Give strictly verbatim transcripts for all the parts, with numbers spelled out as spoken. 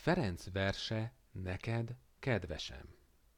Ferenc verse neked kedvesem.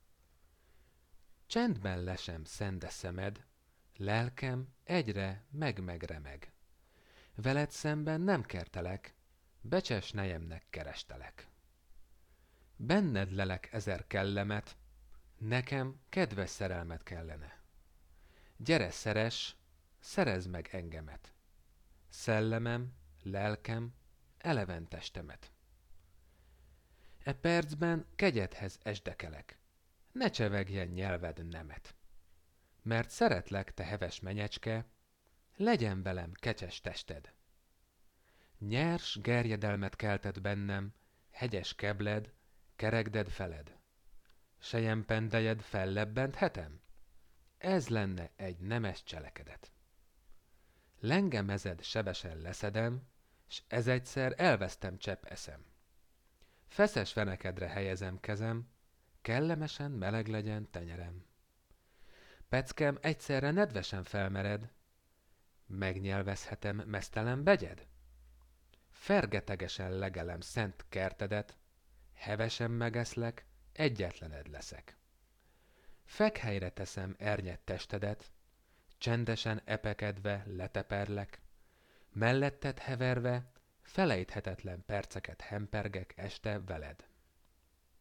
Csendben lesem szende szemed, lelkem egyre meg-megremeg. Veled szemben nem kertelek, becses nejemnek kerestelek. Benned lelek ezer kellemet, nekem kedves szerelmet kellene. Gyere szeress, szerezd meg engemet, szellemem, lelkem, eleven testemet. E percben kegyedhez esdekelek, ne csevegjen nyelved nemet. Mert szeretlek, te heves menyecske, legyen velem kecses tested. Nyers gerjedelmet keltett bennem, hegyes kebled, kerekded feled. Selyempendelyed fellebbenthetem? Ez lenne egy nemes cselekedet. Lengemezed sebesen leszedem, s ezegyszer elvesztem csepp eszem. Feszes fenekedre helyezem kezem, kellemesen meleg legyen tenyerem. Peckem egyszerre nedvesen felmered, megnyelvezhetem meztelen begyed? Fergetegesen legelem szent kertedet, hevesen megeszlek, egyetlened leszek. Fekhelyre teszem ernyett testedet, csendesen epekedve leteperlek, melletted heverve, felejthetetlen perceket hempergek este veled.